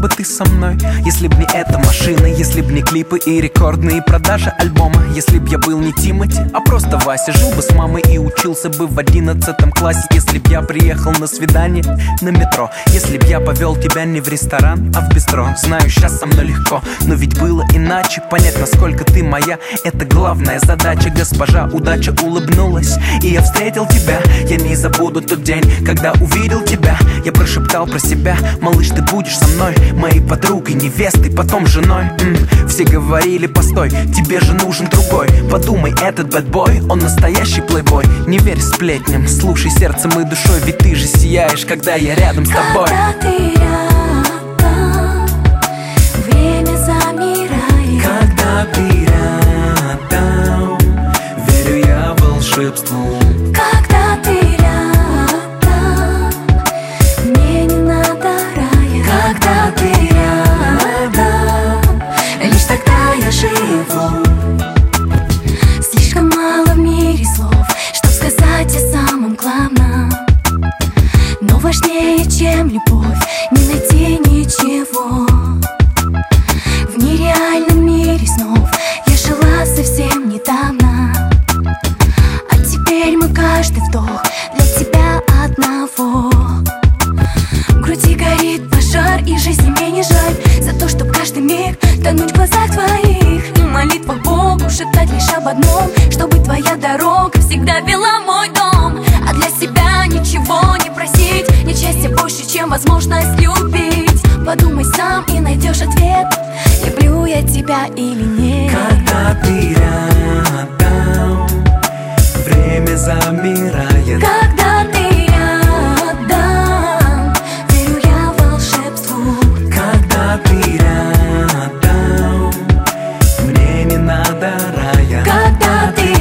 бы ты со мной? Если б не эта машина, если б не клипы и рекордные продажи альбома. Если б я был не Тимати, а просто Вася. Жил бы с мамой и учился бы в 11 классе. Если б я приехал на свидание на метро. Если б я повел тебя не в ресторан, а в бистро. Знаю, сейчас со мной легко, но ведь было иначе. Понять, насколько ты моя, это главная задача. Госпожа удача улыбнулась, и я встретил тебя. Я не забуду тот день, когда увидел тебя. Я прошептал про себя: малыш, ты будешь со мной, моей подругой, невестой, потом женой. Все говорили: постой, тебе же нужен другой. Подумай, этот бэтбой, он настоящий плейбой. Не верь сплетням, слушай сердцем и душой, ведь ты же сияешь, когда я рядом с тобой. Когда ты рядом, время замирает. Когда ты рядом, верю я волшебству. Когда ты рядом, мне не надо рая. Когда ты рядом, лишь тогда я живу. Слишком мало в мире слов, чтоб сказать о самом главном. Но важнее, чем любовь, не найти ничего. В нереальном мире снов я жила совсем недавно. А теперь мой каждый вдох для тебя одного. В груди горит пожар, и жизни мне не жаль за то, чтоб каждый миг тонуть в глазах твоих. И молитва Богу шептать лишь об одном: чтобы твоя дорога всегда вела мой дом. А для себя ничего не просить, несчастье больше, чем возможность любить. Подумай сам и найдешь ответ: люблю я тебя или нет. Когда ты рядом, время замирает. Когда ты рядом, верю я волшебству. Когда ты рядом, мне не надо рая. Когда ты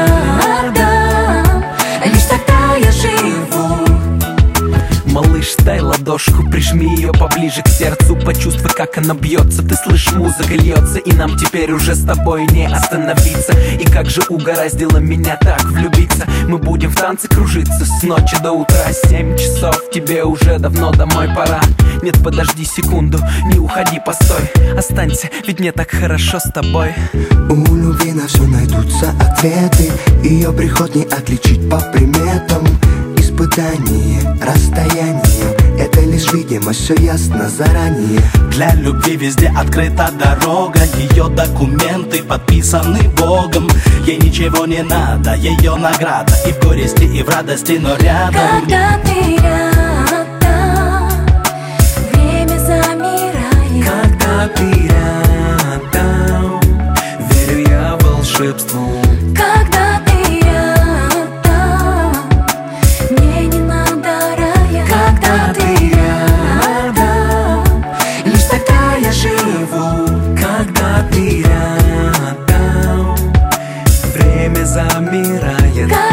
рядом, лишь тогда я живу. Малыш, дай ладошку, прижми ее поближе к сердцу. Почувствуй, как она бьется. Ты слышишь, музыка льется, и нам теперь уже с тобой не остановиться. И как же угораздило меня так влюбиться. Мы будем в танце кружиться с ночи до утра. 7 часов, тебе уже давно домой пора. Нет, подожди секунду, не уходи, постой. Останься, ведь мне так хорошо с тобой. У любви на все найдутся ответы. Ее приход не отличить по приметам. Испытание, расстояние, это лишь видимость, все ясно заранее. Для любви везде открыта дорога. Ее документы подписаны Богом. Ей ничего не надо, ее награда и в горести, и в радости, но рядом. Когда ты рядом, время замирает. Когда ты рядом, верю я волшебству. Когда ты рядом, мне не надо рая. Когда ты рядом, лишь тогда я живу. Когда ты рядом, время замирает.